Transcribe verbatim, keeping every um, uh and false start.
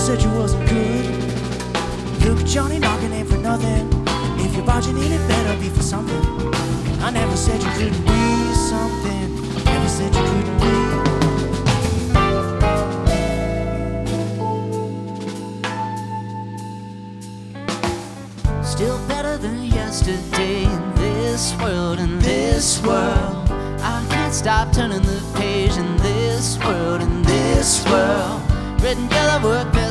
said you wasn't good. Look at Johnny knocking in for nothing. If you're barging in, it better be for something. I never said you couldn't be something. Never said you couldn't be. Still better than yesterday in this world, in this world. I can't stop turning the page in this world, in this world. Red and yellow work best.